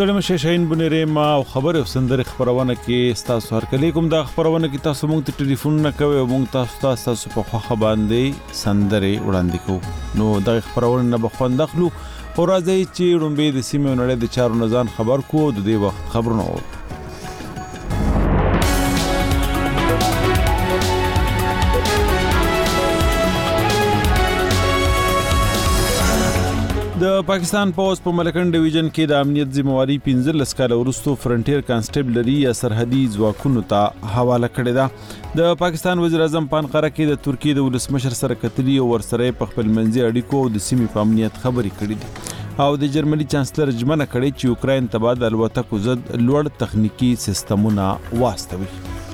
ستړي مشه شاهین بنيري ما او خبر او سندري خبرونه کې تاسو هر کله کوم دا خبرونه کې تاسو مونږ ته ټلیفون نه کوي او مونږ تاسو په خوخه باندې سندري وړاندې کوو نو دا خبرونه نه بخوند دخلو او راځي چې رومبه د سیمه نړۍ د چارو نزان خبر کو د دې وخت خبرونه و د پاکستان پولیس په ملکن ډیویژن کې د امنیت ذمہواری 15 کال وروسته فرنټیر کانسټیبلری یا سرحدي ځواکونو ته حواله کړې ده د پاکستان وزیر اعظم په انقره کې د ترکیې د ولسمشر سره کتلي او ورسره په خپل منځي اړیکو او د سیمې په امنیت خبرې کړې دي او د جرمني چانسلر ژمنه کړې چې یوکرين ته بعد الوتکو ضد لوړ تخنیکی سیستمونه واستوي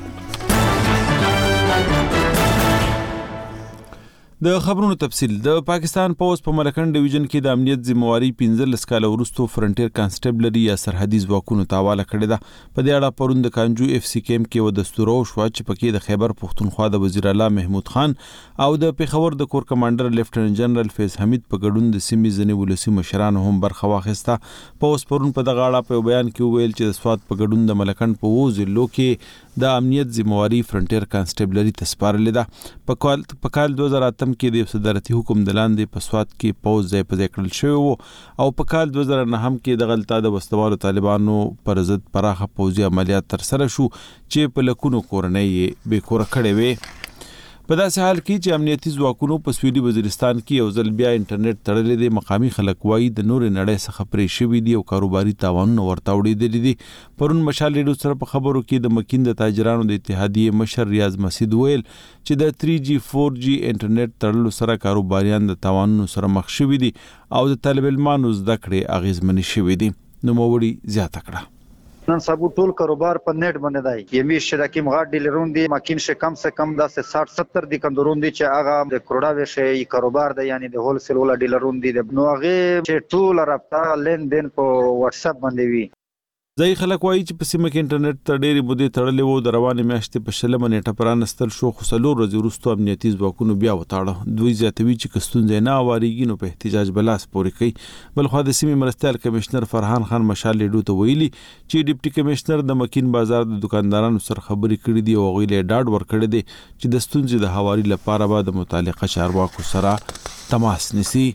د خبرونو تفصیل د پاکستان پولیس په ملکن ډیویژن کې د امنیت ذمہواری 15 کال وروسته فرنټیر کانسټیبلری یا سرحدي ځواکونو ته حواله کړې ده په دې اړه پرون د کانجو اف سی کیمپ کې و دستور او شو چې پکې د خیبر پختونخوا د وزیر اعلی محمود خان او د پیښور د کور کمانډر لیفټننټ جنرال فیض حمید په ګډون د سیمې ځنې ولسی مشران هم برخه واخیسته پولیس پرون په دغه اړه په بیان کې ویل چې د سواد په ګډون د ملکن په وزلو کې د امنیت ذمہواری فرنټیر کانسټیبلری تسپارل ده په کال 2008 کې د صدارتي حکم دلاندې په سواد کې پوز ځای په ځای کړل شوی او په کال 2009 کې د غلطه د وسوالو طالبانو پر ضد پراخه پوځي عملیات تر سره شو چې په لکونو کورنۍ به کور کړې وي په داسې حال کې چې امنیتي ځواکونو په سویلي وزیرستان کې یو ځل بیا انټرنیټ تړلې دي مقامي خلک وایي د نور نړۍ څخه پرې شوي دي او کاروباري تاوانونه ورته وړي دي پرون مشال لیډو سره په خبرو کې د مکین د تاجرانو د اتحادیې مشر ریاض مسعود ویل چې د 3G 4G انټرنیټ تړلو سره کاروباریان د تاوانونو سره مخ شوي دي او د طالب علمانو زده کړې اغیزمنې شوي دي نو موړي زیاته کړه نن سبا ټول کاروبار په نیټ باندې دی یمي شرکې مغاډ ډیلرون دي ماکین شه کم سے کم 10 60 70 دي کندرون دي چې هغه د کروڑا وشي کاروبار دی یعنی د هول سیل ولا ډیلرون دي نو هغه چې ټول رابطه لین دین په واتس اپ باندې وي ځای خلک وایي چې په سیمه کې انټرنیټ ته ډېرې مودې تړلې وو د روانې میاشتې په شلمه نیټه پرانستل شو خو څلور ورځې وروسته امنیتي ځواکونو بیا وتاړه دوی زیاتوي چې که ستونزې نه اوارېږي نو په احتجاج به لاس پورې کوي بلخوا د سیمې مرستیال کمشنر فرحان خان مشال لیډو ته ویلي چې ډیپټي کمشنر د مکین بازار د دکاندارانو سره خبرې کړې دي او هغوی له ډاډ ورکړی دی چې د ستونزې د هواري لپاره به د متعلقه چارواکو سره تماس نیسي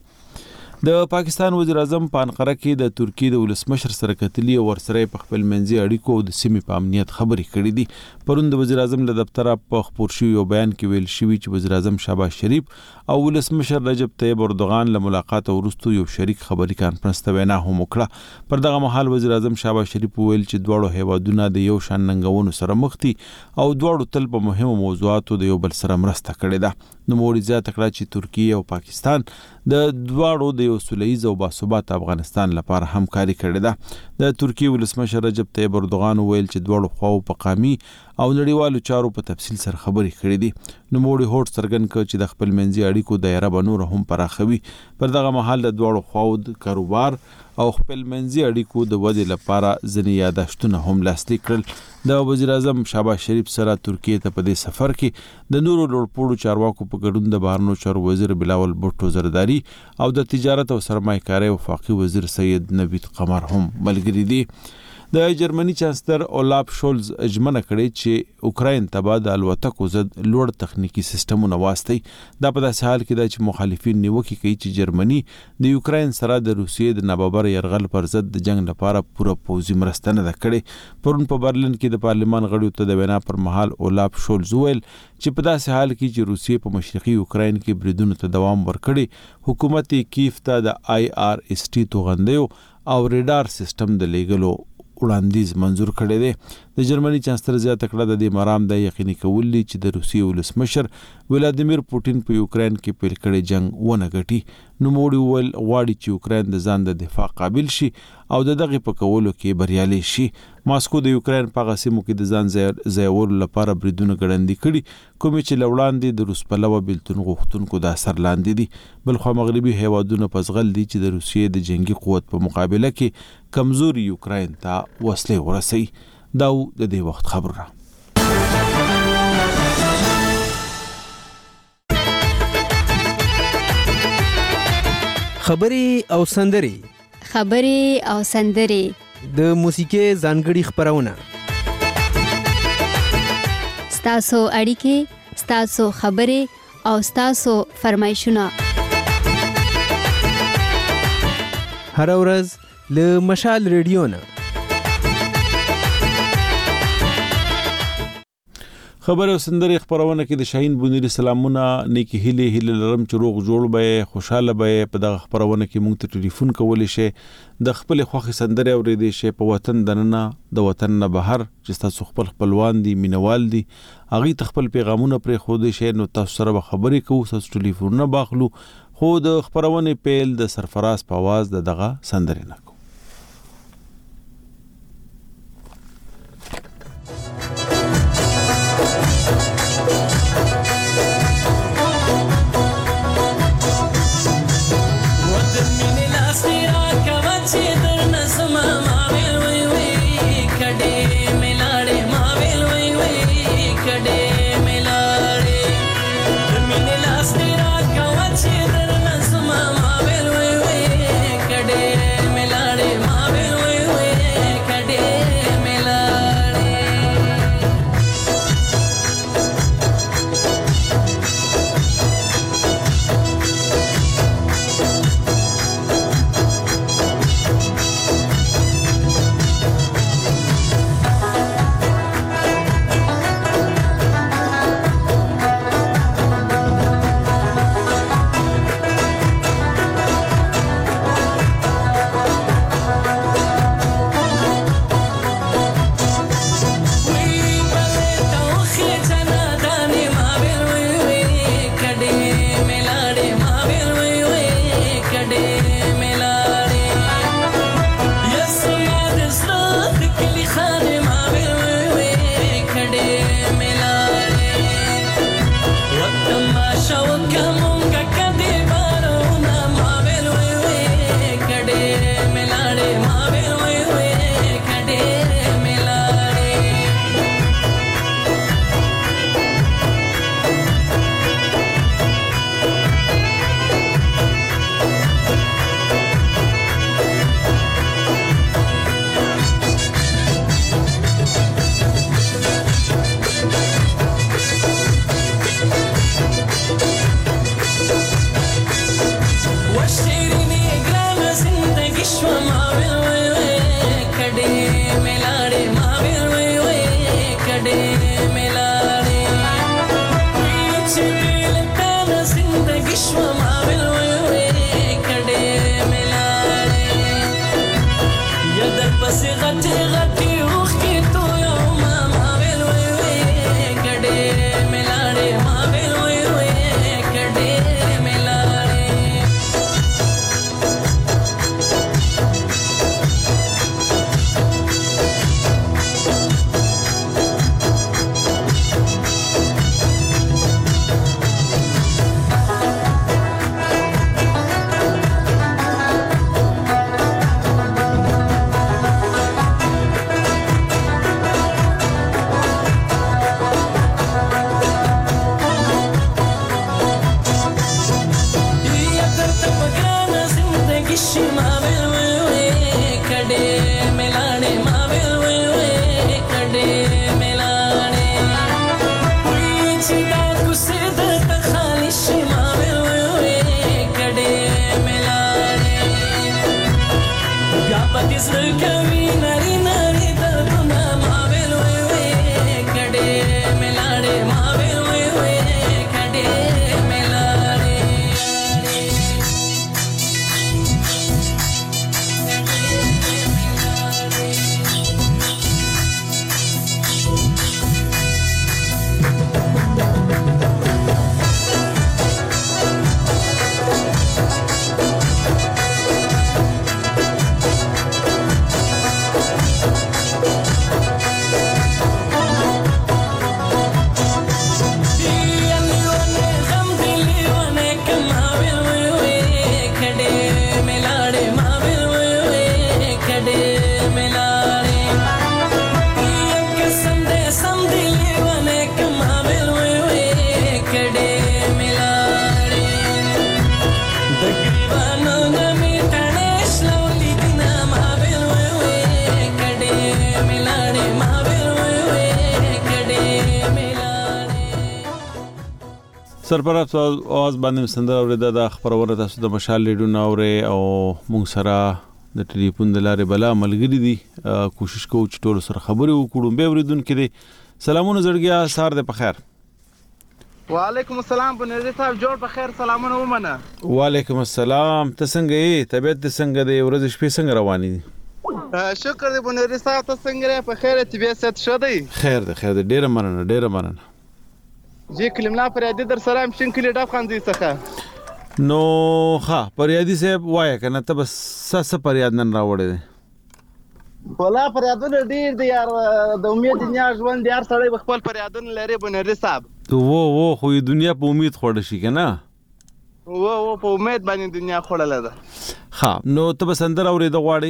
د پاکستان وزیر اعظم په انقره کې د ترکیې د ولسمشر سره کتلي او ورسره په خپل منځي اړیکو او د سیمې په امنیت خبرې کړې دي پرون د وزیر اعظم له دفتره په خبر شوی بیان کې ویل شوی چې وزیر اعظم شهباز شریف او ولسمشر رجب طیب اردوغان له ملاقات وروسته یو شریک خبري کانفرنس ته وینا هم وکړه پر دغه مهال وزیر اعظم شهباز شریف ویل چې دواړو هیوادونو د یو شان ننګونو سره مخ دي او دواړو تل په مهمو موضوعاتو د یو بل سره مرسته کړې ده نو موري زیاته کړه چې ترکیه او پاکستان د دواړو د یو سولهییز او باثبات افغانستان لپاره همکاري کړې ده د ترکیه ولسمشر رجب طیب اردوغان ویل چې دواړو خواو په قامي او نړیوالو چارو په تفصیل سره خبرې کړې دي نو موړي هوټ څرګند کړ چې د خپل منځي اړیکو دایره به نور هم پراخوي پر دغه مهال د دواړو خواو د کاروبار او خپل منځي اړیکو د ودې لپاره ځینې یادښتونه هم لاسلیک کړل د وزیر اعظم شهباز شریف سره ترکیه ته په دې سفر کې د نورو لوړپوړو چارواکو په ګډون د بهرنیو چارو وزیر بلاول بوټو زرداری او د تجارت او سرمایه‌کارۍ وفاقي وزیر سید نوید قمر هم ملګري دي د جرمني چانسلر اولاف شولز ژمنه کړې چې یوکرين ته بعد الوتکو ضد لوړ تخنیکی سیستمونه واستي دا په داسې حال کې چې مخالفین نیوکه کوي چې جرمني د یوکرين سره د روسیې د ناببر يرغل پر ضد د جنگ لپاره پوره پوځي مرسته نه کړې پرون په برلین کې د پارلمان غړیو ته د وینا پر مهال اولاف شولز ویل چې په داسې حال کې چې روسیې په مشرقي یوکرين کې بریدونو ته دوام ورکړي حکومت کیف ته د IRST توغندیو او ریډار سیستم د لیګلو وړاندیز منزور کړی دی د جرمني چانسلر زیاته کړه د دې مرام د یقیني کول دي چې د روسیې ولسمشر ولادیمیر پوتین په یوکرين کې پیل کړی جنگ ونه غټي نو موړي ول غواړي چې یوکرين د ځان د دفاع قابل شي او دغه په کولو کې بریالي شي ماسکو د یوکرين په غسیمو کې د ځان ځایول لپاره بریدونه ګړندې کړي کوم چې لوړاندې د روس په لور بلتون غوښتونکو د اثر لاندې دي بلخو مغربي هیوادونو پسغل دي چې د روسیې د جنگي قوت په مقابله کې کمزوري یوکرين ته وسلې ورسي دا د دې وخت خبره خبري او سندري د موسیقي ځانګړي خپرونه. ستاسو اړیکې، ستاسو خبرې او ستاسو فرمایشونه هر ورځ له مشال ریډیو نه. خبر او سندري خبرونه کې د شاهین بونری سلامونه نیکی هله لرم چې روغ جوړ به خوشاله به په دغه خبرونه کې مونږ ته ټلیفون کولای شي د خپل خوخي سندري اورېدې شي په وطن دننه د وطن نه بهر چې تاسو خپلوان دي مینوال دي اغي خپل پیغامونه پر خوده شي نو تاسو سره خبرې کوو تاسو ټلیفون نه باخلو خو د خبرونه پیل د سرفراز په आवाज دغه سندري نه मिला سرپرست आवाज باندې سندره اوریدا د خبرونه تاسو د مشال لیډونه اوري او مونږ سره د ټلیفون د لارې بلا ملګری دي کوشش کوو چې ټول سره خبرې وکړو به اوریدونکو دي سلامونه زړګیا سار دې په خیر وعلیکم السلام بنيري صاحب جوړ په خیر سلامونه ومنه وعلیکم السلام ته څنګه یې طبيعت دې څنګه دی ورځ شپې څنګه روانې دي شکر دې بنيري صاحب ته څنګه په خیر طبيعت ست شدی خیر دې ډیره مننه جی کلملا پریادي در سره هم شین کلی ډاف خان دي څخه نو ها پریادي صاحب وایې کنه ته بس څه پریاد نن راوړې ولا پریادونه ډیر دي یار د امید دنیا ژوند یار سړی خپل پریادونه لري بنيري صاحب تو وو خو دنیا په امید خوړ شي کنه وو په امید باندې دنیا خوړل ده ها نو ته بس اندر اورې د غواړي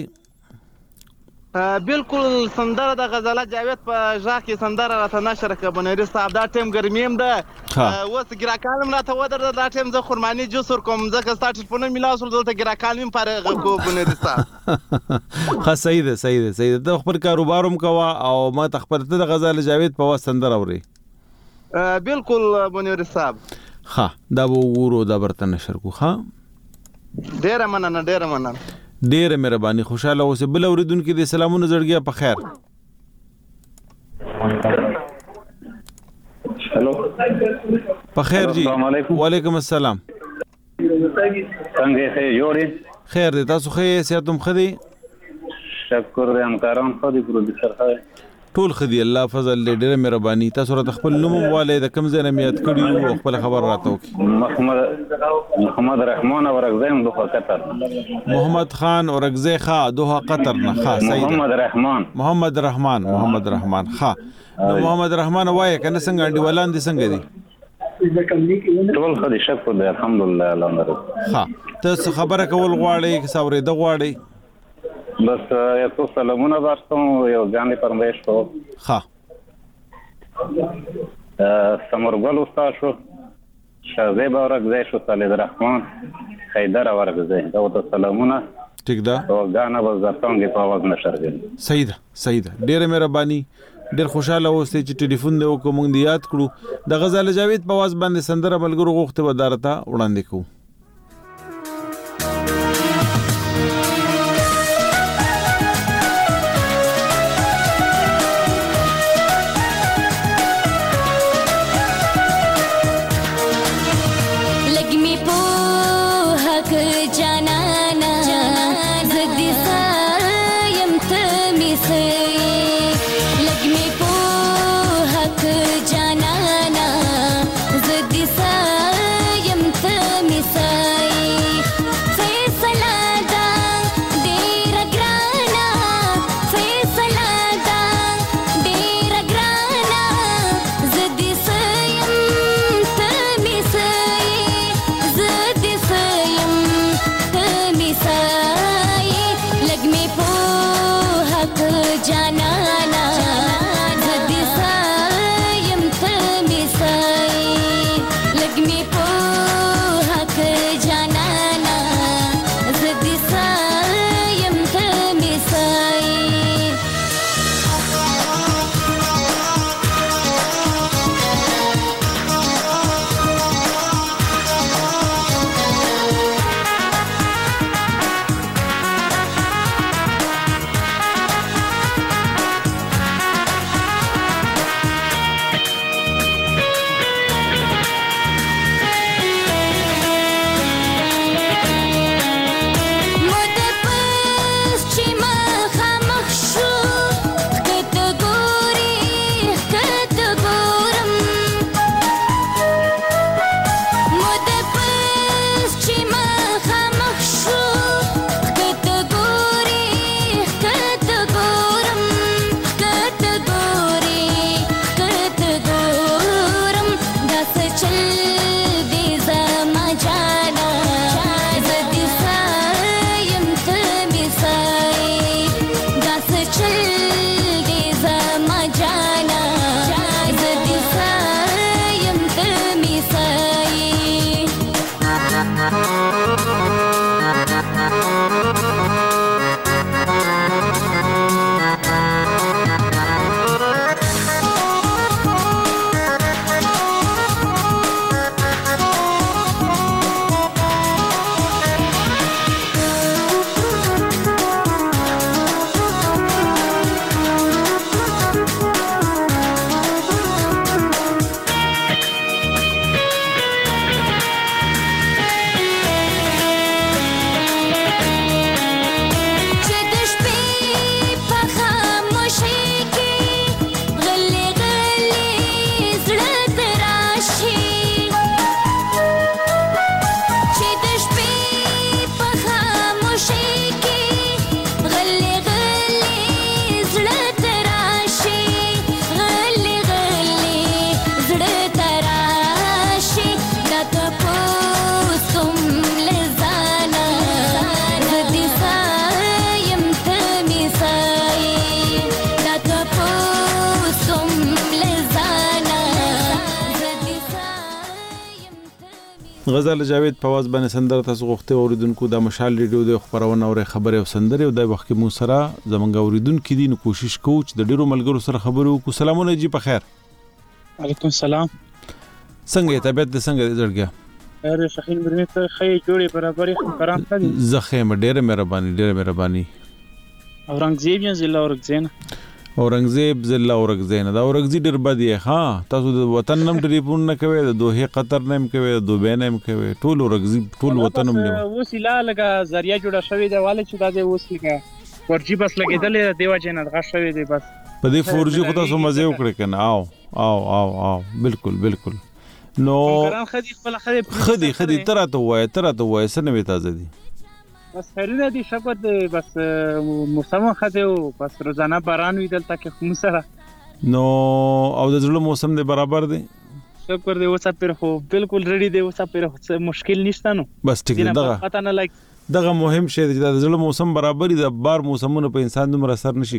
بالکل سندره د غزاله جاوید په ژغ کې سندره راته نشر کړه بنيري صاحب دا ټیم ګرمیم ده اوس ګراکانم راته ودر دا ټیم زه خرمانی جوس ور کوم ځکه ستا ټلیفون میلاوسل دلته ګراکانم فارغ کو بنيري صاحب ها صحیح ده د خپل کاروباروم کوا او ما تخبر ته د غزاله جاوید په سندره اوري بالکل بنيري صاحب ها دا وګورو دا برته نشر کو ها ډیره مننه ډیره مهرباني خوشاله اوسه بل اوریدونکو دې سلامونه زړګیا په خیر हेलो په خیر جی وعلیکم السلام څنګه یې جوړې خیر دې تاسو خې سیاتم خدي شکر دې همکاران خو دې پروډوسر خای ټول خدي الله فضل دې ډېر مهرباني تاسو را خپل نوم والے د کم ځای نه میات کړی او خپل خبر راته وکي محمد رحمان اورغزی دوه قطر محمد خان اورغزی خا دوه قطر نه خا صحیح محمد رحمان خا نو محمد رحمان وای کنه څنګه انډیوالان دي څنګه دي ټول خدي شکر دې الحمدلله الحمدلله ها تاسو خبره کول غواړئ که څورې د غواړئ بس یو څو سلامونه درته یو ځانې فرمایش کوم ها سمرګل استاد شو شازیب اورغزی شو صالح الرحمن حیدر اورغزی دا ته سلامونه ټیک ده او غانا بس درتونګه په आवाज نشر کړي صحیح ده ډېر مهرباني ډېر خوشاله اوسئ چې ټلیفون دی وکړو موږ یاد کړو د غزاله جاوید په आवाज باندې سندره ملګرو غوښته ودارته وړاندې کوو Miss غزل جاوید په आवाज باندې سندره تاسو غوښته اوریدونکو د مشال ریډیو د خبرونه او خبره او سندره او د وخت مو سره زمونږ اوریدونکو دي نو کوشش کوو چې د ډیرو ملګرو سره خبرو وکړو. سلامونه جی په خیر. علیکم السلام. څنګه طبیعت د څنګه زړګیا؟ اره شخین برنه ته خې جوړې برابرې خبران کړي. زخه ډیره مهرباني. اورنګزیب یم ضلع اورګزین. اورنګزیب ضلع اورګزین. دا اورګزی ډیر بدی ها. تاسو د وطن نم ټلیفون نه کوي، د دوه قطر نم کوي، د دوبه نم کوي، ټول اورګزی ټول وطن نم نه. وسیله لګه ذریعہ جوړه شوې ده والي چې دا د وسیله ورجی بس لګیدل دیو جن غا شوې ده بس په دې فورجی خو تاسو مزه وکړئ کنه. او بالکل نو خدي تراته وای سنوي تازه دي بس خیرونه دي شپه بس موسم خده او بس روزانه باران ویدل تاکه خو سره نو او د زړه موسم دی برابر دی شکر دی اوسه پر خو بالکل ریډي دی اوسه پر مشکل نشته نو بس ټیک دی. دغه مهم شی دی چې د زړه موسم برابر دی. د بار موسمونه په انسان دومره اثر نشي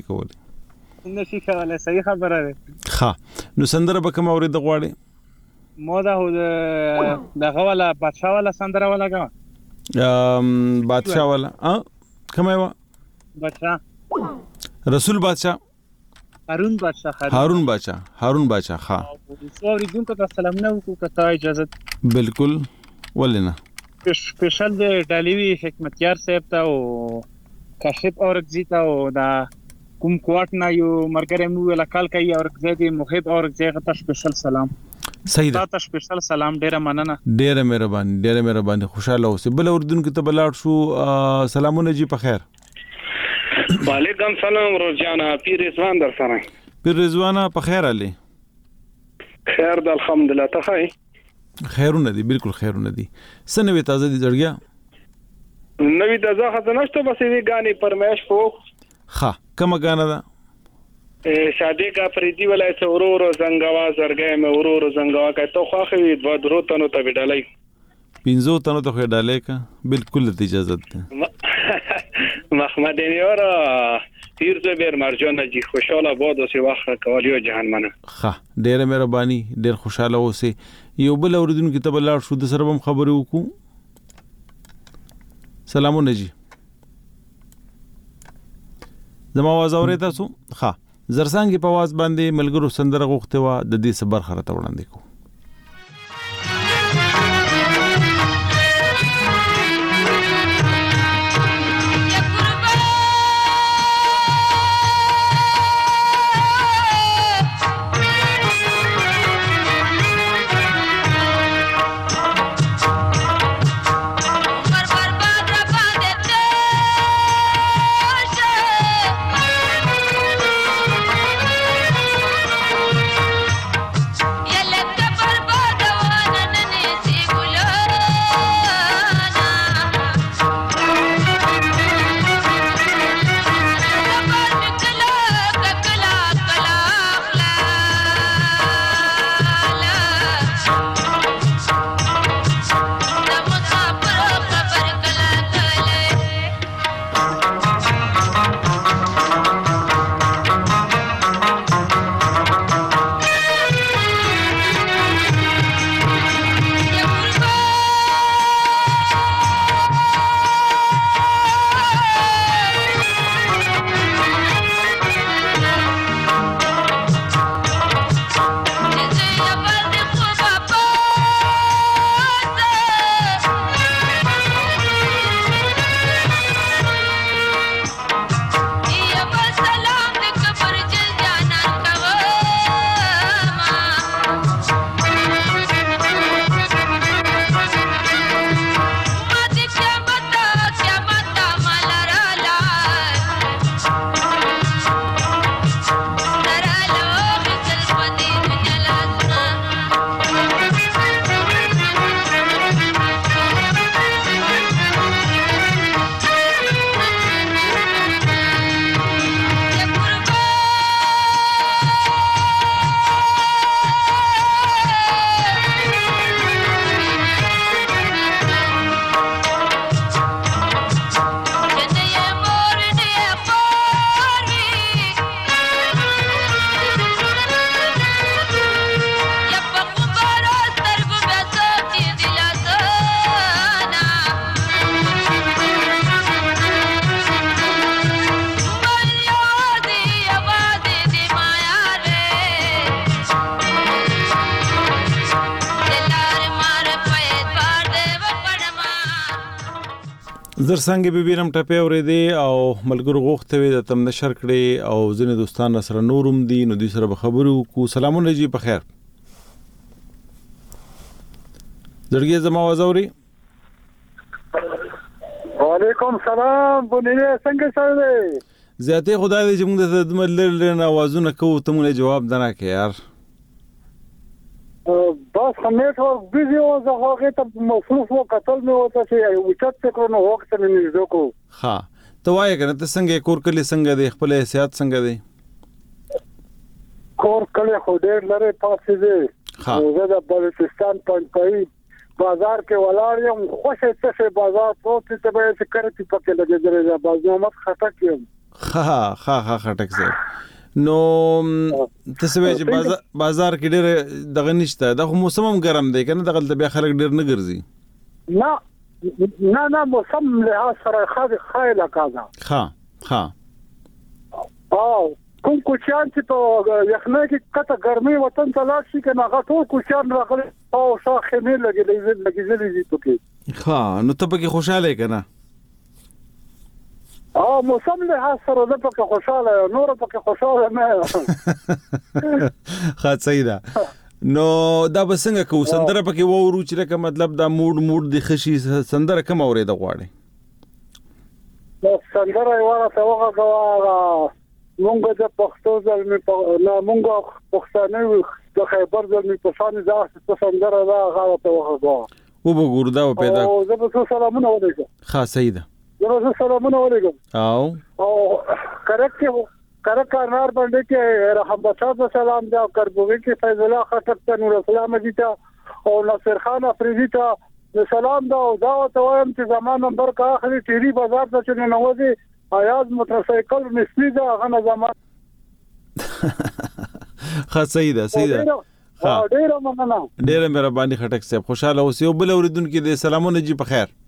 کولای. صحیح خبره ده. ها نو سندره به کوم اورید غواړي؟ مو دا هو دغه والا بادشاہ والا سندره والا کا بادشاہ والا کومه وا بادشاہ رسول بادشاہ هارون بادشاہ ها اوریدونکو ته سلام نه وکړو که اجازه بالکل ولنه سپیشل د ډالوی حکمتیار صاحب ته او کاشف اورګزی ته او دا کوم کوټ نه یو مرګره مو ولا کال کوي اورګزی دی محب اورګزی ته سپیشل سلام. صحیح ده. تاسو سپیشل سلام ډیره مننه. ډیره مهرباني خوشاله اوسئ. بل اردوونکو ته بلاړ شو. سلامونه جی په خیر. وعلیکم سلام روزانا پیر رضوان در سره. پیر رضوان په خیر علي. خیر د الحمدلله ته خای. خیرونه دي بالکل خیرونه دي. سنوي تازه دي جړګیا. نوې تازه خزه نشته بس یې غاني پرمېش فو. ها کومه غانه ده؟ شادي کا فریدی ولای څورو زنګوا زرګې مې ورو زنګوا کا ته خوخوي دوه درو تنو ته وډالای 15 تنو ته وډالای کا بالکل اجازه ده. محمد نیور پیر زبیر مرجان جی خوشاله باد اوسې واخه کولیو جهان منه. ها ډېر مهرباني ډېر خوشاله اوسې. یو بل اوریدونکو ته بلاړ شو د سره هم خبرې وکړو. سلامونه جی زما आवाज اورئ تاسو؟ ها زرسانګي په आवाज باندې ملګرو سندره غوښته و د دې صبر خرته وړاندې کو. Let the زر څنګه به وینم ټپه اورېدې او ملګرو غوښته وي د تم نشر کړي او ځینې دوستان سره نورم دي نو دوی سره به خبرو کو. سلامونه جی په خیر. زړګي زما وزوري. وعلیکم سلام بنیره څنګه سره زیاته خدای دې چې موږ د ملل نه आवाजونه کوو ته مونږ جواب درنه کې یار. بس خمیت ورک بیزی و زخواقی تا مصروف و قتل میں ہوتا چی اوچت تکرونو وقت میں نجدو کو. ها تو وایه کنه ته څنګه کور کلی څنګه دی خپل حیثیت څنګه دی؟ کور کلی خو ډیر لري پاسې دی. زه د بلوچستان پنځپای بازار کې ولاړ یم خوشې څه بازار پروت ته به چې کرتی پکې لګېدل دا بازنامه خټک یم. ها خټک زه نو تاسو چې بازار کې ډېر دغه نشته د موسم ګرم دی کنه دغه بیا خلک ډېر نه ګرځي. نه موسم له سره خایله کاږه. ها کوم کوچیان چې په یخنۍ کې کته ګرمي وطن ته لاړ شي کنه هغه ټول کوچیان راغلي او شاخې نه لګېدلې دي پکې. نو ته پکې خوشاله کنه؟ موسم له سره د پکې خوشاله نور پکې خوشاله نه. صحیح ده. نو دا بسنګ کو سندره پکې وورو چې لکه مطلب دا موډ د خشي سندره کوم اورېد غواړي؟ سندره یوه ته وغږوه مونږ د پښتو ځلمي مونږ پښتانه د خیبر ځلمي په شان ځاسته سندره دا هغه ته وغږوه و بګور دا پیدا او زه به سلامونه ولیکم. صحیح ده. زه سلامونه ولیکم او کرک انار باندې کې رحم بچا سلام دا کربوګي کې فیض الله خټک ته نور اسلام دي ته او ناصر خان افریدي ته سلام دا او دا ته وایم چې زمان نمبر کا اخلي ټيري بازار ته چې نوځي آیاز موټرسایکل نسبی دا غنه زمان. صحیح ده. ډیره مننه. ډیره مهرباني خټک صاحب خوشاله اوسې او بل اوریدونکو دې سلامونه جی په خیر.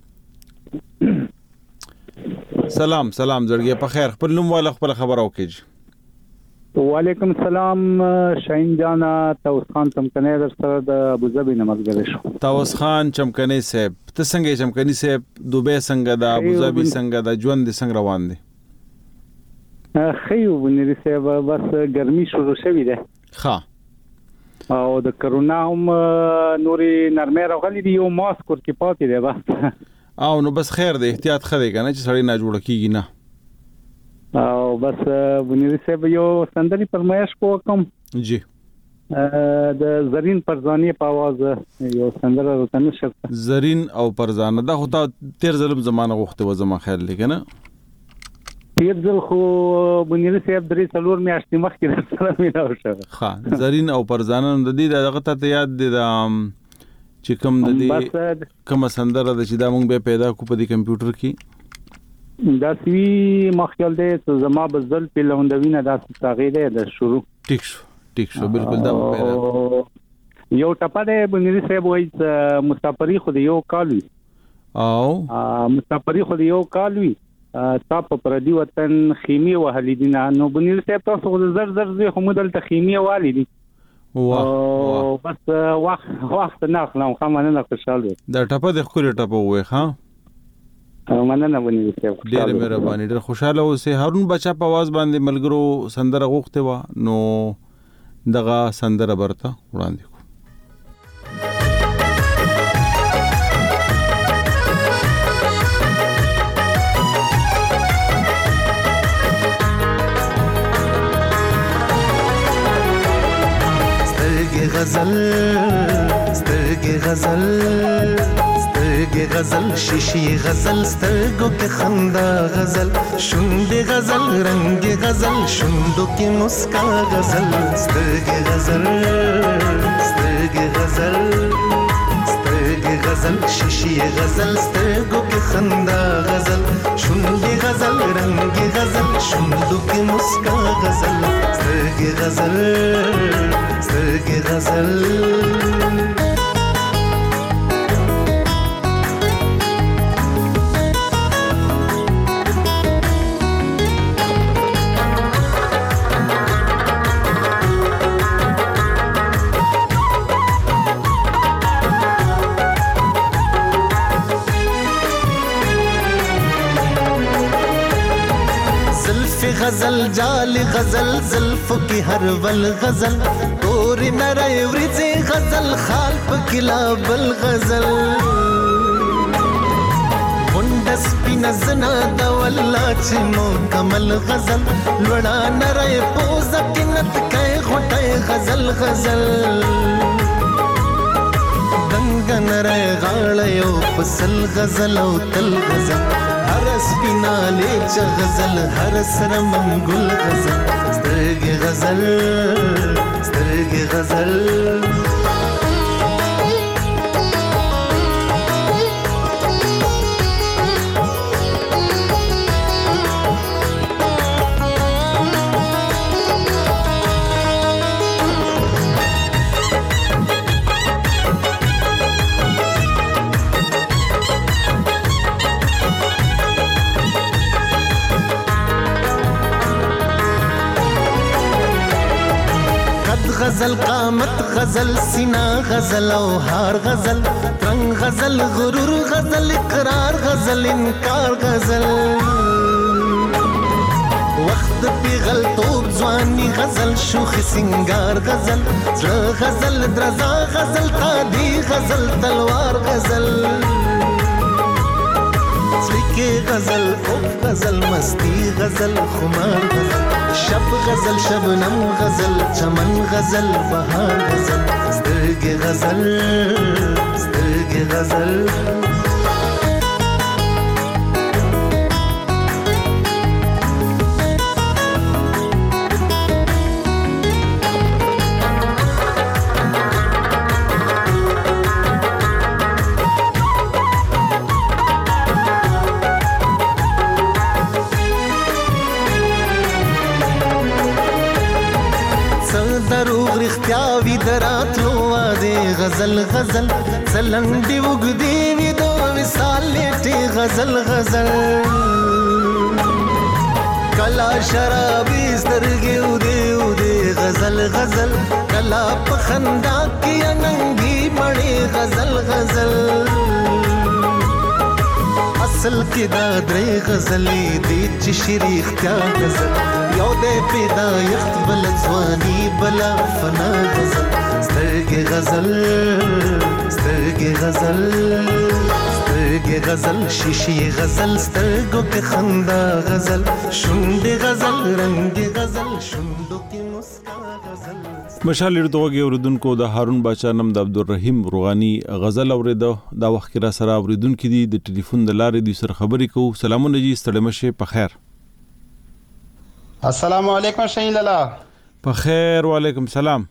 سلام زړګي په خیر. خپل نوم والا خپل خبر او کېج. وعلیکم السلام شاهین جان توس خان چمکنی در سره د ابوظبي نمازګر شو. توس خان چمکنی صاحب ته څنګه چمکنی صاحب دوبه څنګه د ابوظبي څنګه د ژوند څنګه روان دي؟ خیو ونی صاحب بس ګرمي شروع شوې ده. او د کرونا هم نوري نرمه راغلي دی یو ماسک ورکې پاتې دی بس. او نو بس خیر دی احتیاط خدای کنه چې سړی نه جوړ کیږي نه. او بس ونی صاحب یو سندري فرمایش کوم جی د زرین پرزانی په आवाज یو سندره وته نشته. زرین او پرزانه دا خو تیر ظلم زمانه غوښته و زما خیال لګنه تیر ځل خو ونی صاحب درې څلور میاشتې مخکې سره میلاو شو. زرین او پرزانه د دې دغه ته یاد دي چې کوم د دې کوم سندره د چې دا مونږ به پیدا کو په دې کمپیوټر کې دا سی مخکل دی زما بزل په لوندوینه دا څنګه دی د شروع ټیک شو بالکل دا پیدا یو ټپه دی بنری صاحب وایي مسافری خو یو کالوي او مسافری خو یو کالوي تا په پردي وطن خیمه وهلی دي نو بنری صاحب تاسو زر زه هم دلته خیمه والی دي. بس وخت نه خلم خمنه نه خوشاله دا ټپه د خوري ټپه وای ها مننه ونی صاحب ډېر مهرباني ډېر خوشاله اوسه. هارون بچا په आवाज باندې ملګرو سندره غوښته و نو دغه سندره برته وړاندې کو. سترګې غزل شیشې غزل سترګو کې خندا غزل شونډې غزل رنگ غزل شوندو کې مسکا غزل سترګې غزل شیشې غزل سترګو کې خندا غزل شونډې غزل رنگ غزل شوندو کې مسکا غزل سترګې غزل غزل جال غزل زلف کی هر ول غزل تور نری ورځي غزل خال پکلا بل غزل وندس پینزنا د والله چې مکمل غزل لوړا نری پوز کینت کای غټه غزل غزل دنګ نری غاړه یو پسل غزل او تل غزل هر سپینا لیچ غزل هر سر منګل غزل سترګې غزل سترګې غزل غزل قامت غزل سینا غزل او هار غزل رنگ غزل غرور غزل اقرار غزل انکار غزل وقت پیغل توب ځواني غزل شوخ سنگار غزل زړه غزل درزا غزل تادي غزل تلوار غزل سلیکه غزل اوف غزل مستی غزل خمار غزل شب غزل شبنم غزل چمن غزل بهار غزل سترګې غزل سترګې غزل رختیاوی دراتلو واده غزل غزل سلنډي وګدي وی دو مثال لټي غزل غزل کلا شرابي سترګي ودي ودي غزل غزل کلا پخندا کی اننګي مړي غزل غزل اصل کې دا درې غزلې دي چې شریخ تیا غزل یو دې پیدا یخت بل ځواني بلا فنا غزل سترګې غزل سترګې غزل سترګې غزل شیشي غزل سترګو کې خندا غزل شونډې غزل رنگ غزل شونډو کې مسکا غزل مشال اردوږي اوردونکو د هارون باچا نم د عبدالرحیم روغانی غزل اوریدو دا وخت را سره اوریدونکو دي د ټلیفون د لارې د سر خبرې کو سلامونه جی ستړي مشه په خیر السلام علیکم شاهین لالا په خیر وعلیکم سلام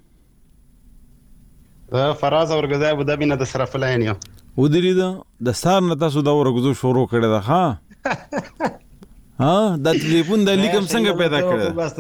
فراز اورګزای ابو ظبی نه د صرف لاین یو ودری د سار نه تاسو دا ورغزو شروع کړی دا ها د ټلیفون د لیکم څنګه پیدا کړی بس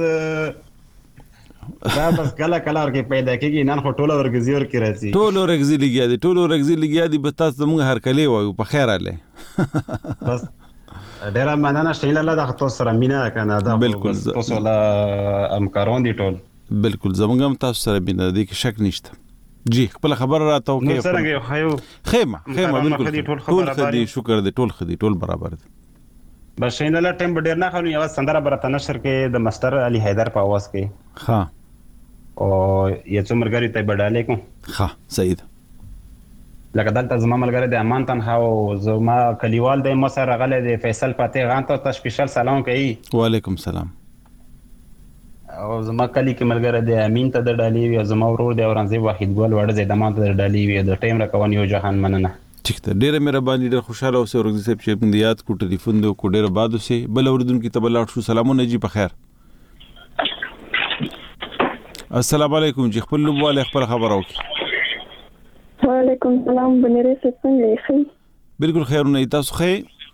دا بس کله کله ورکه پیدا کیږي نن خو ټوله ورګزی ورکه راځي ټوله ورګزی لګیا دي بس تاسو موږ هر کلی وایو په خیر اله بس ډیر مننه شیل الله د تاسو سره مینا کنه دا بالکل تاسو لا همکارون دي ټول بالکل زمونږ هم تاسو سره مینا دي کې شک نشته جی خپل خبر راته وکي نو څنګه یو خیمه بالکل ټول خدي شکر دي ټول خدي ټول برابر دي بس شیل الله ټیم ډیر نه خلو یو سندره برته نشر کې د مستر علي حیدر په आवाज کې ها او یې څومرګری ته بداله کوم ها سید لکه دلته زما ملګری د امان تنها او زما کلیوال د مسر غله د فیصل فاتح غان ته سپیشل سلام کوي وعلیکم سلام او زما کلی کې ملګری د امین ته د ډالي وي زما ورور د اورنګزیب واحد ګل وړ زید امان ته د ډالي وي د ټیم راکون یو جهان مننه ٹھیک ته ډیره مهرباني ډیر خوشاله اوسه اورنګزیب صاحب چې موږ یاد کو ټلیفون دو کو ډیر بعد اوسه بل اوردونکو ته بل شو سلامونه جی په خیر السلام علیکم جی خپل لوبواله خپل خبر او وعلیکم السلام بنيري څنګه یې بالکل خیرونه تاسو خې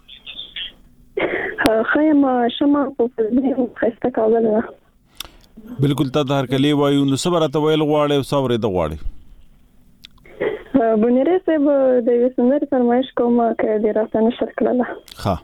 خیمه شمه په دې خسته کاوله بالکل تا هر کلی وایو نو صبرته ویل غواړي او صبر د غواړي بنيري صاحب د وسندر فرمایش کوم کې د راځنه شکلله ها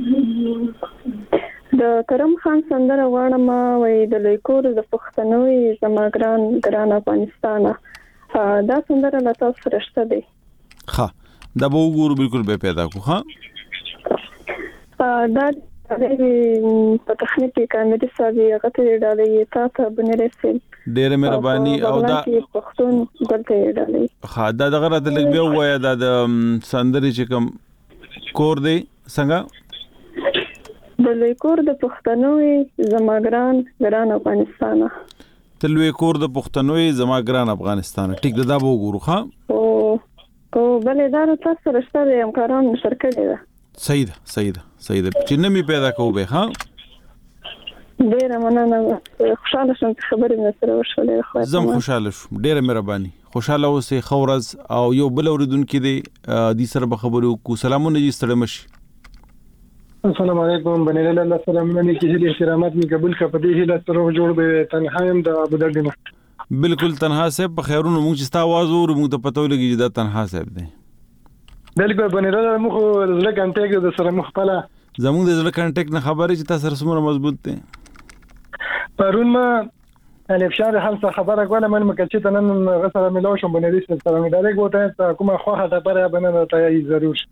د کرم خان سندره غواړم وای د لیکور د پښتنوي زماګران افغانستان دا سندره لا تاسو رښتا دی ها دا به وګورو بالکل به پیدا کو ها دا په تخنیک کې کامیابی سابي هغه ته ډالۍ تا بنره سي ډېر مهرباني او دا پښتون ګلته ډالۍ ها دا دغه راته لګ بیا وایا دا د سندري چې کوم کور دی څنګه د لوی کور د پښتنو زماګران افغانستان ته لوی کور د پښتنو زماګران افغانستان ټیک دا به وګورو ها او بلې دا تاسو سره شته د همکارانو شرکت دی صحیح ده چې نمی پیدا کوو به ها ډیره مننه خوشاله شم خبرې مې سره وشولې زم خوشاله شم ډیره مهرباني خوشاله اوسې خورز او یو بل اوریدونکو دې سره به خبرو کو سلامونه دې ستړي مشي السلام علیکم بنیر الله سلام منی کی هلي احترامات می قبول کا پدې هله تر جوړ به تنها هم د ابوظبي نه بالکل تنها صاحب په خیرونو موږ چې تا आवाज ور موږ ته پته ولګي چې دا تنها صاحب دی بالکل بنیر الله مخ زړه کانټیکټ د سره مخبله زموږ د زړه کانټیکټ نه خبرې چې تاسو سره سمره مضبوط دي پرون ما الافشار هم خبره کوله من مکچې ته نن غسر ملو شم بنیر سره مې ډایرکټ وته کومه خوخه ده پر بننه ته ضرور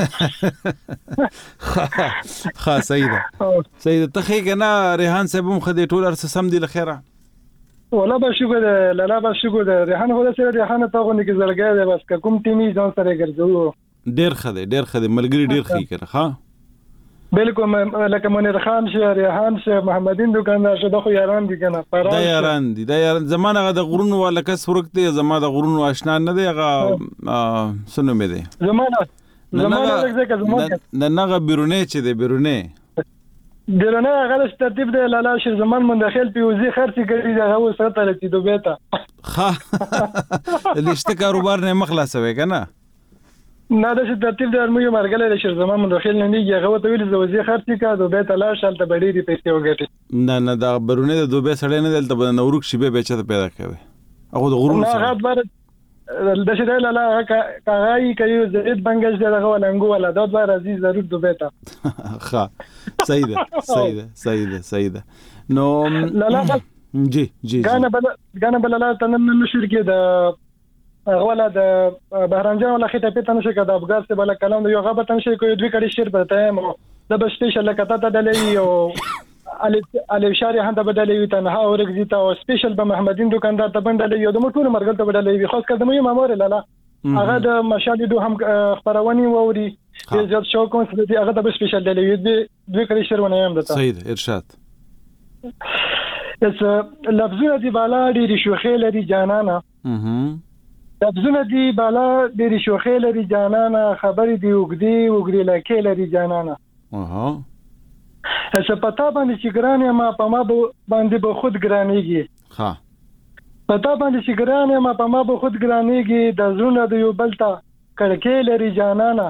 ها صحیح ده ته خې کنه ریحان صاحب هم خدي ټول ارس سم دي لخيره ولا به شکر لالا به شکر ریحان هو سره ریحان ته غو نه کې زړګای دی بس کوم تیمی ځان سره ګرځو ډیر خده ملګری ډیر خې کړه ها بالکل لکه منیر خان شه ریحان شه محمدین دکاندار شه د خو یاران دي کنه دا یاران زمانه د غرونو والا کس ورکته زمانه د غرونو آشنا نه دی هغه سنو مې دی زمانه لکه زمانه نه بیرونه چې دی بیرونه هغه ترتیب دی لالا شه زمان مندخل پیوزي خرڅ کړی دا هو سره تل چې دوبېتا ها لشته کاروبار نه مخلاصوي کنه نه د ترتیب د ارمو مرګله د شر زمان مندخل نه نیږي هغه ته ویل زوځي خرڅ کا دوبېتا لا شالته بډېری پیسې وګټي نه دا برونه د دوبې سړی نه دلته بل نورک شي به بچته پیدا کوي هغه د غرونو سره نه غد د شری لالا کاغای کوي زید بنگش دغه ولنګو ولا د دوه راځي ضرور دوبېتا ها صحیح ده نو لالا جی غانا بل لا تنن نشر کې د ولا د بهرنجان ولا خته پته نشه کې د افغان څخه بل کلام یو غبه تنشه کوي دوی کړي شیر پته مو د بسپیشل لکته ته دلې او علي شاري هنده بدلې تنها ورګزیتا او سپیشل به محمدین دکاندار ته بندلې یو د موټر مرګل ته بدلې خاص کړه مې مامور لالا هغه د مشالې دوه هم خبرونی ووري عزت شو کوم چې هغه د سپیشل دلې دوی کړي شیر ونه هم دته صحیح ارشاد اس لفظونه دی بالا ډېری شوخې لري جانانا لفظونه دی بالا ډېری شوخې لري جانانا خبرې دی وګړي لکه لري جانانا اس پتا باندې چې ګرانه ما په ما باندې به خود ګرانېږي ها پتا باندې چې ګرانه ما په ما به خود ګرانېږي د زړه د یو بلتا کړکې لري جانانا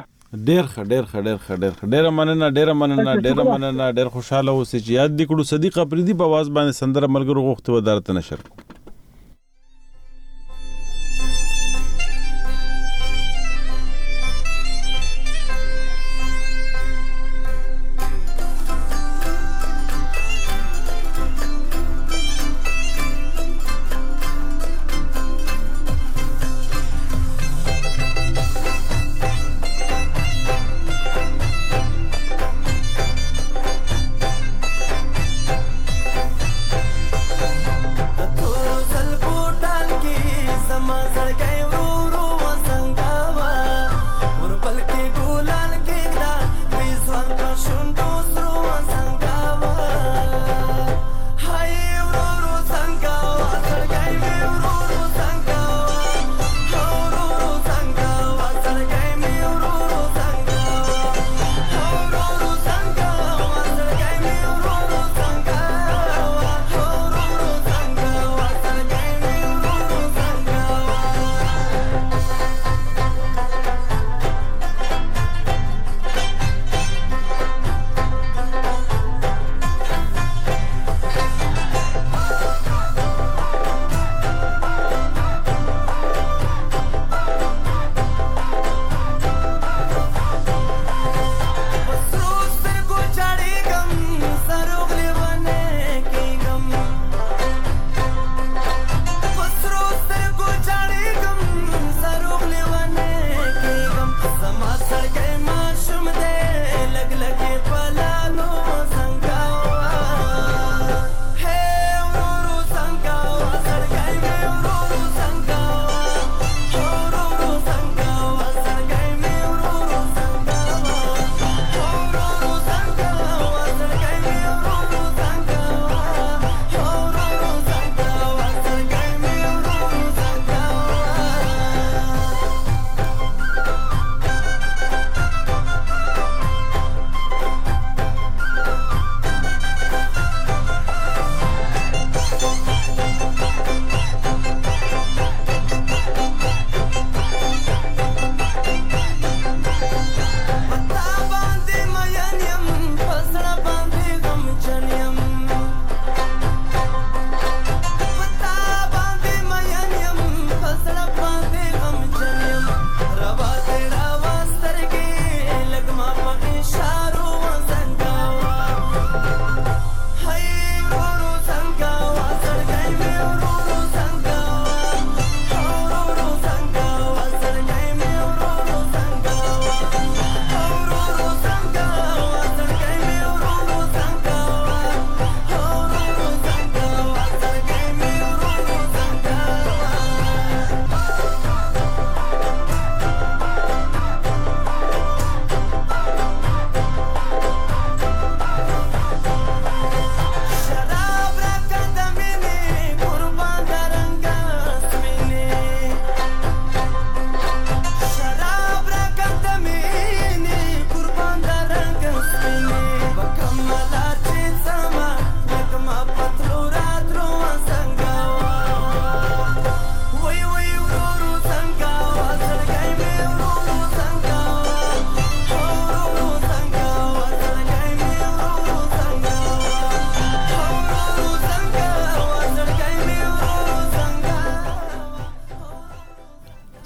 ډېر مننه ډېر خوشاله اوسې چې یاد دې کړو صدیق افریدي په आवाज باندې سندره ملګرو غوښته ودارته نشر The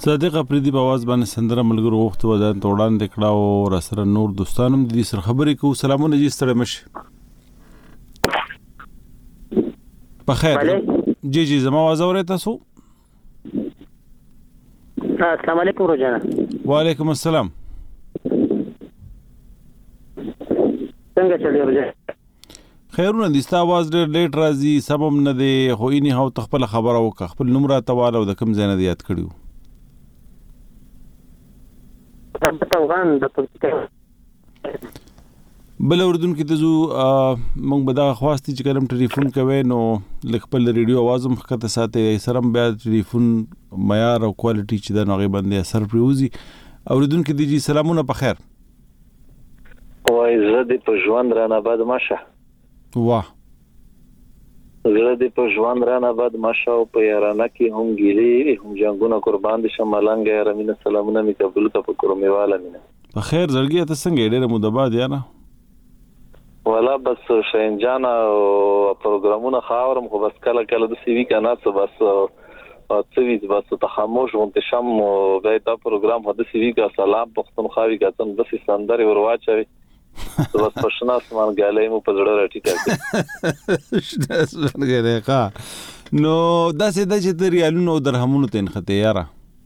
صادق افریدي په आवाज باندې سندره ملګرو وخت ودان توړان دکړه او را سره نور دوستانم د دې سره خبرې کوو. سلامونه جی ستړي مشه. په خیر جی زما आवाज اورئ تاسو؟ السلام علیکم روزانا. وعلیکم السلام. څنګه چلی روزانا؟ خیرونه دي. ستا आवाज ډېر لیټ راځي، سبب نه دی خو اینی هاو تخپل خبره وکړه، خپل نوم راته واله او د کوم ځای نه یاد کړیو. بل اردن کې ته زو مونږ به دا خواستي چې کلم ټلیفون کوي نو خپل ریډیو आवाज هم ښکته ساتي، سرم بیا ټلیفون معیار او کوالټي چې دا نوغه باندې اثر پریوزي. اردن کې دی جی سلامونه په خیر. وای زه دې په ژوند رانه بعد ماشه. واه زه دې په ژوند رانه بعد ماشه او په یارانه کې هم ګیلي هم جنگونه قربان دي شمالنګ یا رمینه سلامونه می قبول کا په کورمیواله مینه. په خیر زړګي ته څنګه ډېر مدبا دی نه ولا بس شینجان او پروګرامونه خاورم خو بس کله د سی وی کنه څه بس څوی بس ته خاموش وونته شم غي تا پروګرام هدا سی وی کا سلام پختونخوا کا تم بس سندري ورواچوي بس پښنا اسمان غالې مو په زړه راټی کړی شته څنګه ښه نو دا سې د چې ریالونو درهمونو تن خته یاره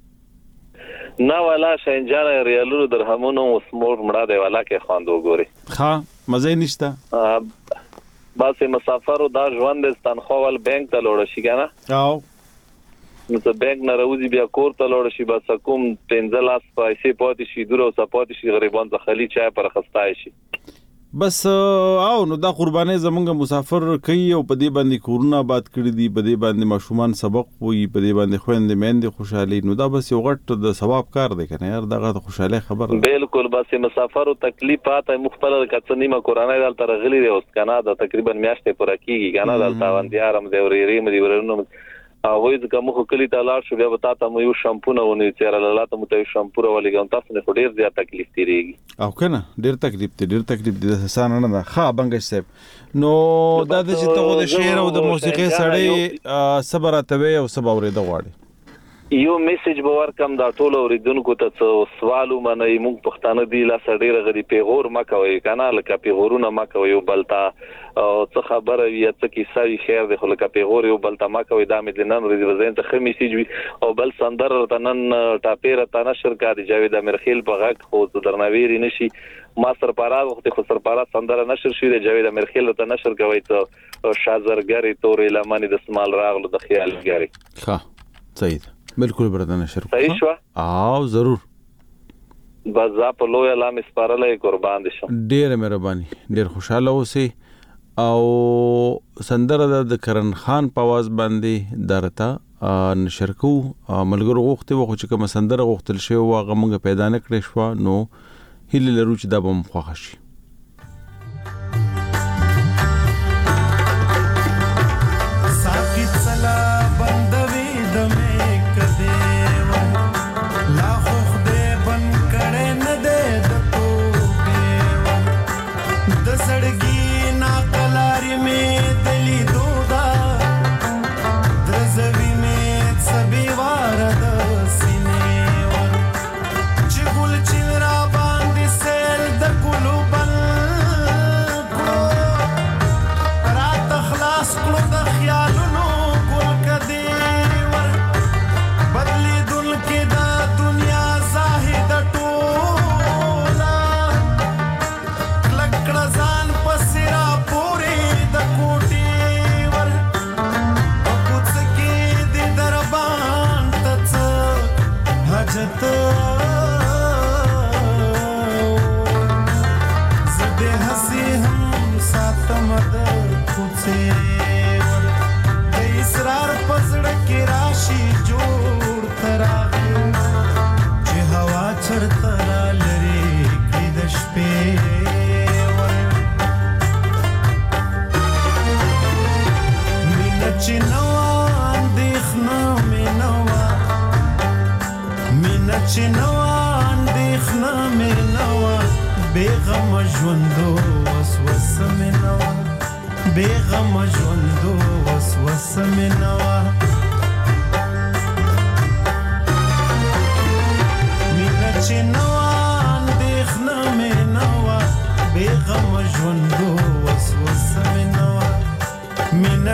نه والا شینجان ریالونو درهمونو اسمور مړه دی والا کې خواندو ګوري ها مزه نشته بس مسافر دا ژوند ستنخوال بانک ته لوړ شي کنه او نو ته بانک نه راوځي بیا کور ته لوړ شي بس کوم 15 لاس پیسې پاتې شي دور او سپاتې شي غریبان ته خلی چای پر خستای شي بس او نو دا قرباني زمونږ مسافر کوي او په دې باندې کورونه آباد کړی دي په دې باندې ماشومان سبق وي په دې باندې خويندې میندې خوشحالي نو دا بس یو غټ د ثواب کار دی کنه یار دغه خوشاله خبر بالکل بس مسافر او تکلیفات مختلف کڅنی ما قرانه دال تر غلی دی اوس کنه دا تقریبا میاشتې پوره کیږي کنه دال تاوندیارم دی ورېری مې ورنو او وای ځکه مخ کلی ته لاړ شو بیا به تاسو مو یو شامپو نه ونی چیرې لاله ته مو ته شامپو ولګم تاسو نه ډیر زیات تکلیف تیریږي او کنه ډیر تکلیف دي سسان نه ده ښه بنګ صاحب نو دا د چې ته د شعر او د موسیقي سړی صبر اتوي او صبر اورېد غواړي یو میسج باور کم دا ټول اوریدونکو ته سوالو منې موږ پښتانه دی لا سړی غری پیغور مکوي کنه لکه پیغورونه مکوي او بلتا او څه خبره وي څه کیسه خیر دی خو لکه پیغور او بلتا مکوي د امدنن ورځ وزین ته خې میسج وي او بل سندر تنن ټاپیر ته نشر کړي جاوید امرخیل په غږ خو درنويري نشي ما سرپارا وخت خو سرپارا سندر نشر شوی د جاوید امرخیل ته نشر کوي ته شازرګری تورې لمنې د سمال راغلو د خیال ګری ښه صحیح بالکل برته نشر صحیح شو او ضرور بازا په لوی علام سپارلې قربان دي شم ډېر مهرباني ډېر خوشاله اوسې او سندره د کرن خان په आवाज باندې درته نشر کو ملګرو غوښته و چې کوم سندره غوښتل شي واغه موږ پیدا نه کړې شو نو هله لرو چې دا بم خوښ شي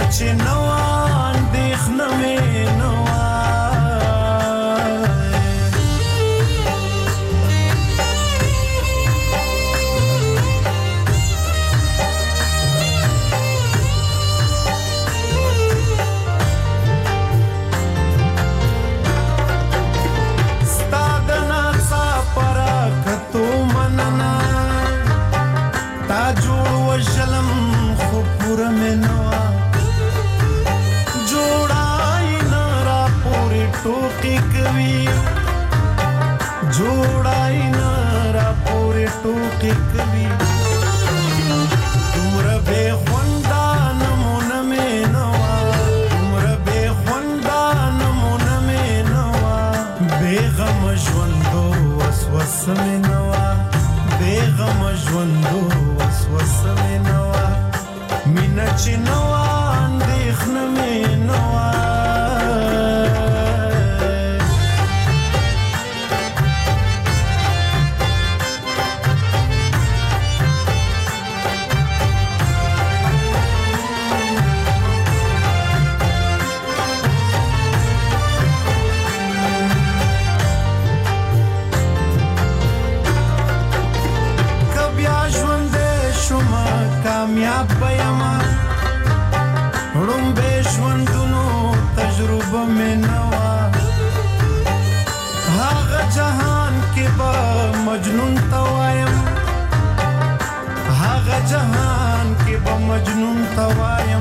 چې نوان دیخنه مې جوړای نه را پورې ټوکې کوي دومره بې خونده نمونه مې نه وه دومره بې خونده نمونه مې نه وه بې غمه ژوندو وسوسه مې نه وه بې غمه ژوندو وسوسه مې نه وه مینه چې نه وه اندېښنه مې نه وه کامیاب بیما رومبه ژوندونو تجربه مې نه وه هغه جهان کې به مجنون ته وایم هغه جهان کې به مجنون ته وایم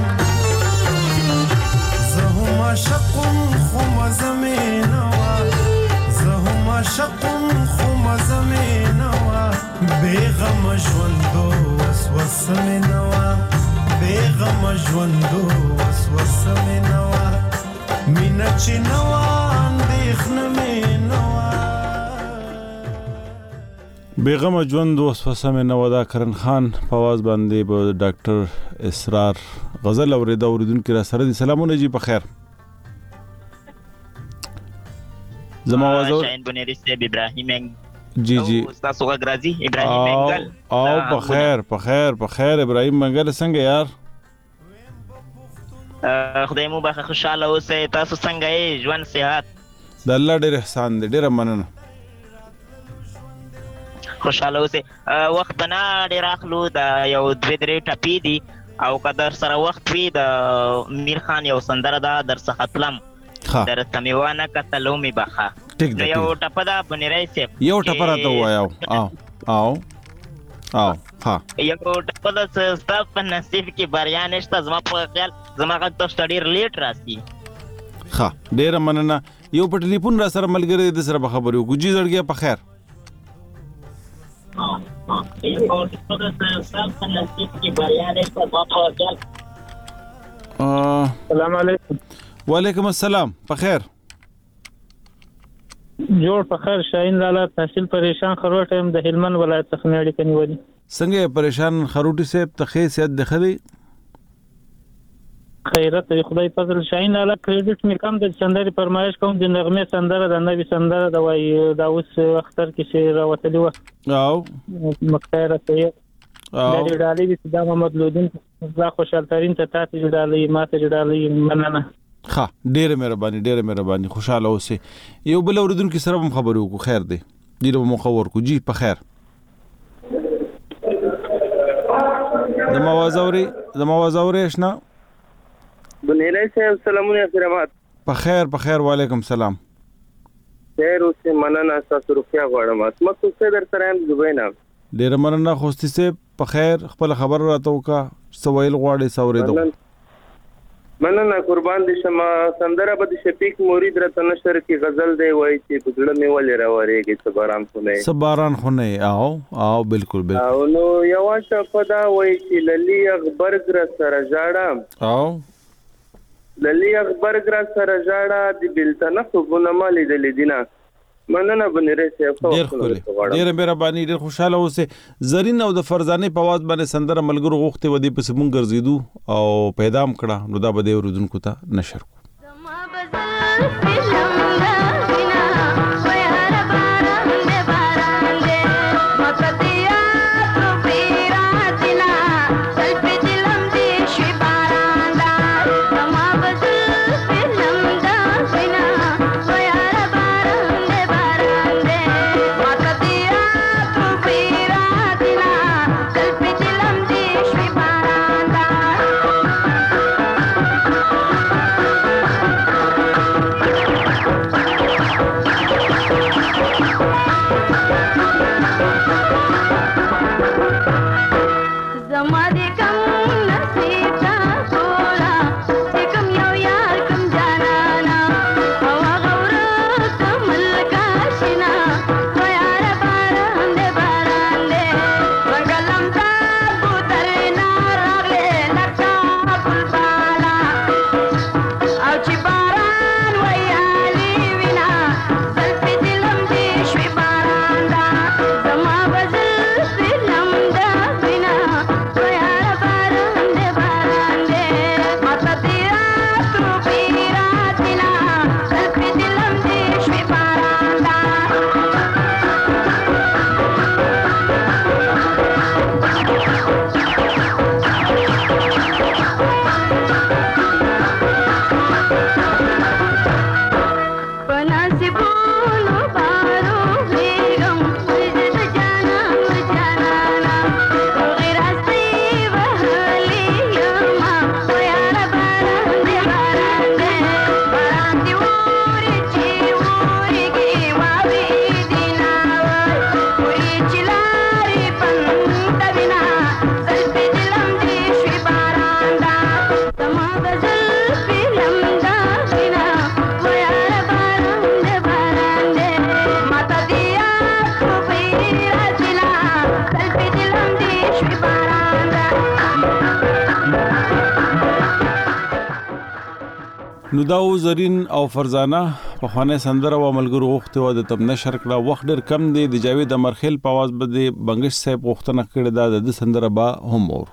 زه هم عاشقم خو مزه مې نه وه زه هم عاشقم خو مزه مې نه وه بې غمه ژوندو وسوسه مې نه وه بې غمه ژوندو وسوسه مې نه وه مینه چې نه وه اندېښنه مې نه وه بې غمه ژوند وسوسه مې نه وه دا کرن خان په اواز باندې به ډاکټر اسرار غزل اورېده اورېدونکي را سره دي سلامونه جی په خیر زما आवाज شاهین بنيري صاحب ابراهيم جی جی تاسو غرازي ابراهيم منګل او په خیر ابراهيم منګل څنګه یار خدای مو بخښه خوشاله اوسئ تاسو څنګه یې ژوند صحت د الله ډېر احسان دی ډېره مننه خوشاله اوسئ وخت نه ډېر اخلو د یو دوه درې ټپې دي او که در سره وخت وي د میر خان یو سندره ده در څخه تلم در تمیوانه کتلو می بخه یو ټپه ده بنیری صاحب یو ټپه راته ووایه او ها یو ټپه ده ستا په نصیب کې بریا نشته زما په خیال زما غږ ته ډېر لیټ راسي ښه ډېره مننه یو په ټلیفون را سره ملګری د سره به خبرې وکړو جي زړګیا په خیر السلام علیکم وعلیکم السلام په خیر جوړ په خیر شاهین لاله تحصیل پریشان خروټ هم د هلمند ولایت څخه اړیکه نیولې څنګه پریشان خروټي صاحب ته خې سیادت د خدي خیرت خدای فضل شاهین لاله کریډټ مې کم د سندري فرمایش کوم د نغمه سندره د نبی سندره د وای دا اوس اختر کې شي راوتلی و او مختاره ته د ډالۍ د صدا محمد لودین زه خوشاله ترين ته تاسو ډالۍ ماته ډالۍ مننه ښه ډېره مهرباني خوشاله اوسئ یو بل اوریدونکو سره هم خبرې وکړو خیر دی ډېر مو خبر کو جی په خیر زما आवाज اوري آشنا بنيري صاحب سلامونه خیرات په خیر وعلیکم سلام خیر اوسه مننه تاسو روغتیا غواړم مته څه در سره هم زوینه ډېر مننه خوستي صاحب په خیر خپل خبر راته وکا سویل غواړي سورېدو مننه قربان دي شمه سندره به شفیق مرید رته نشر کی غزل دی وای چې بغړه می ولې راوړېږي سباران خونه او بالکل او نو یو شفدا وای چې للی اخبار ګر سره جاړه او للی اخبار ګر سره جاړه دی بلتنه خوونه مالې د لیدینا مننه بنيري صاحب ډېر مهرباني ډېر خوشاله اوسه زرین او د فرزانه په واز باندې سندره ملګرو غوښته ودی پس مونږ ګرځیدو او پیدام کړه نو دا به د اوردونکو ته نشر کو نو دا زرین او فرزانه په خوانه سندره او ملګرو غوښته و د تم نشر کړه وخت ډیر کم دی د جاوید امرخیل په आवाज بده بنگش صاحب غوښتنه کړې دا د سندره با هم اور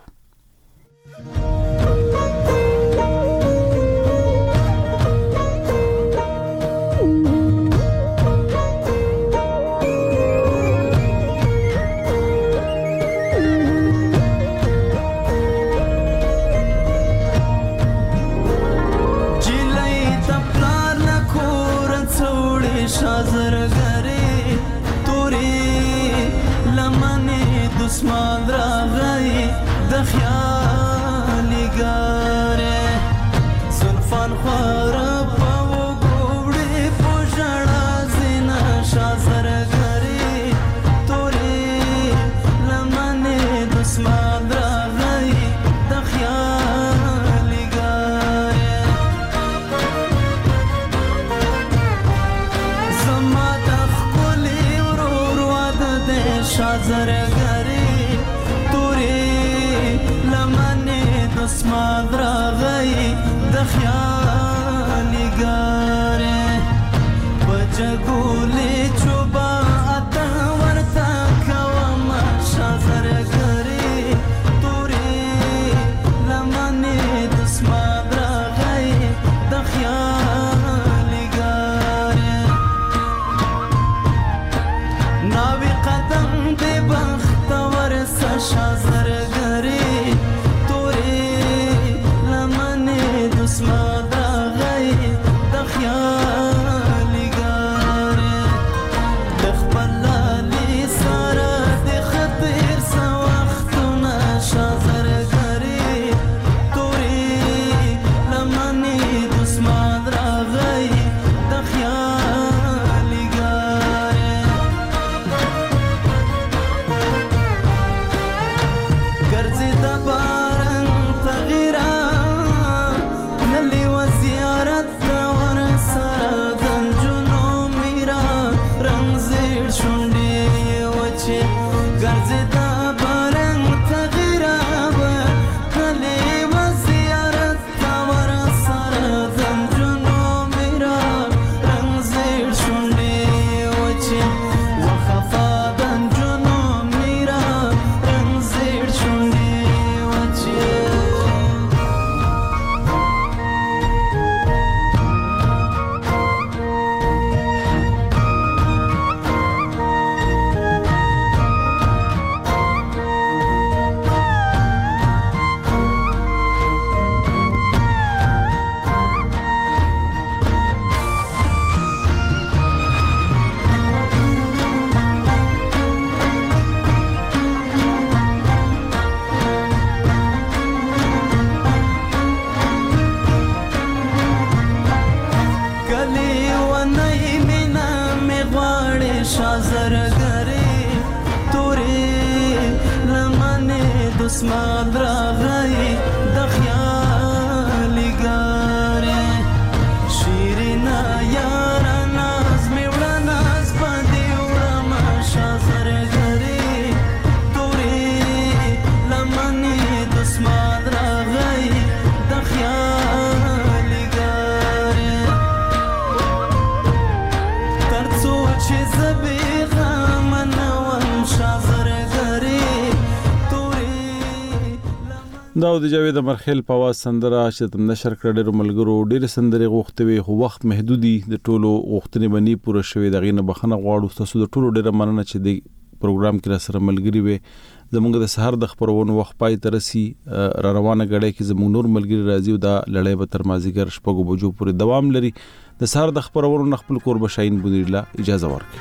دا د جاوید امرخیل په आवाज سندره چې تم نشر کړه ډېر ملګرو ډېر سندره غوښته وي خو وخت محدودي د ټولو غوښتنې باندې پوره شوي دغه نه بخنه غواړو تاسو د ټولو ډېر مننه چې د پروګرام کې را سره ملګری وي زموږ د سحر د خبرونو وخت پای ترسي را روانه غړې کې زموږ نور ملګری راځي دا لړۍ به تر مازیګر شپږو بجو پورې دوام لري د سحر د خبرونو خپل کور بشاین بودیلا اجازه ورکړي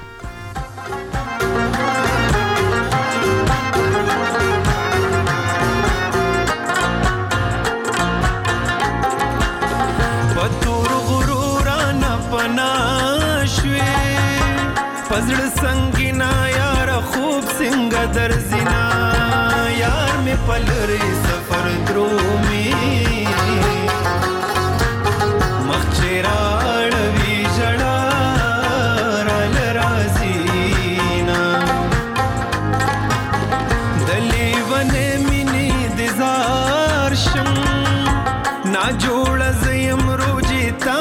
पजड़ संगीना यार खूब सिंग दर्जिना यार में पल रे सफर द्रोमी मखचेरा वी जड़ा रल राजीना दली वने मिनी दिजार शं ना जोड़ जयम रोजिता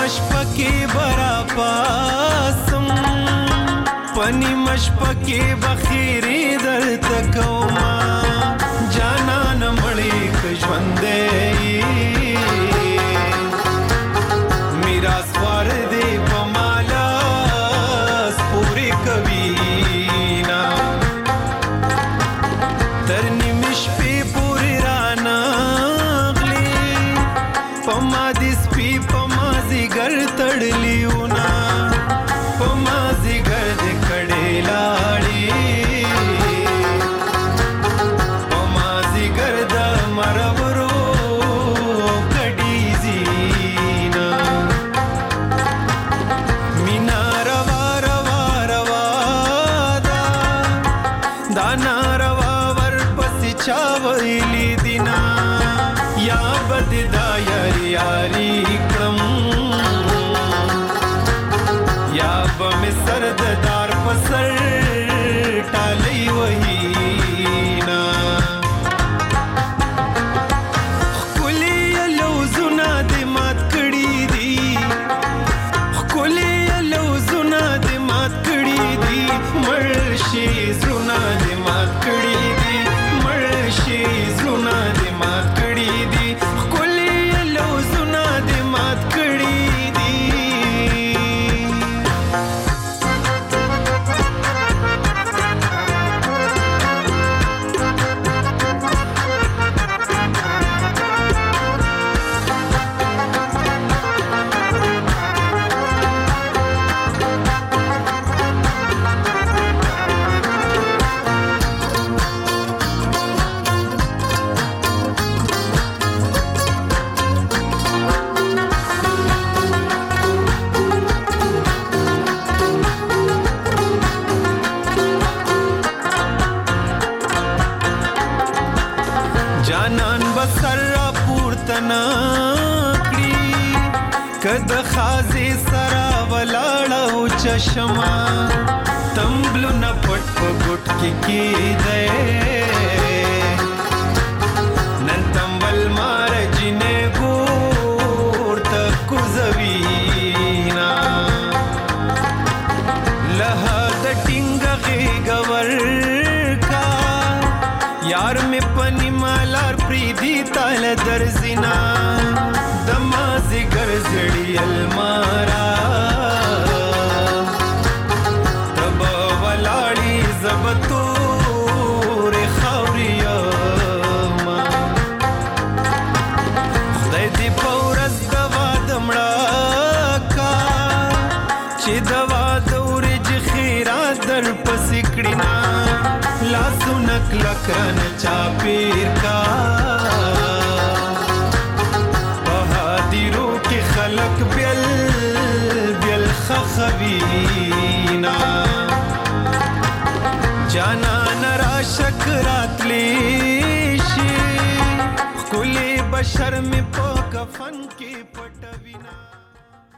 مشپکی برا پاسم پنی مشپکی بخیری در تکوما جانان مړی کژوندې میرا سوار دی پمالا سپوری کوینا تر نیمش پی پوری رانا غلی پما دی سپی پما زیگر تړلیونا پما زیگر د کړي لاړی پما زیگر د مرورو کډی زینا مینا روا روا روا دا ناروا ور پس چا ویلی دینا یا بد دا یاری یاری کړم یا بم سرددار پسر ټالی وهینا خلی لوزونه د مات کړي دي خلی لوزونه د مات کړي دي مرشي زونه د مات کړي دي مرشي زونه د مات کړي دي خلی لوزونه د مات کړي دي جانان بسر را پورتنا کړي کد خازي سرا ولاړو چشما تمبلو نه پټ پټ کې دې نن تمبل مار جنې ګور تک زوینا له د ټینګ غور کا یار می پنی مالار پریدی تال درزینا دمازی گرزڑی المارا تب ولاړی زبتور خوریما خدای دی پورز دوا دمړه کا چې دوا دورج خیرا در پسکړینا لاسونک لکرن چاپیر کا بہادروں کی خلق بیل بیل خخوینا جانا نرا شکرات لیشی کلی بشر میں پا کفن کی پٹ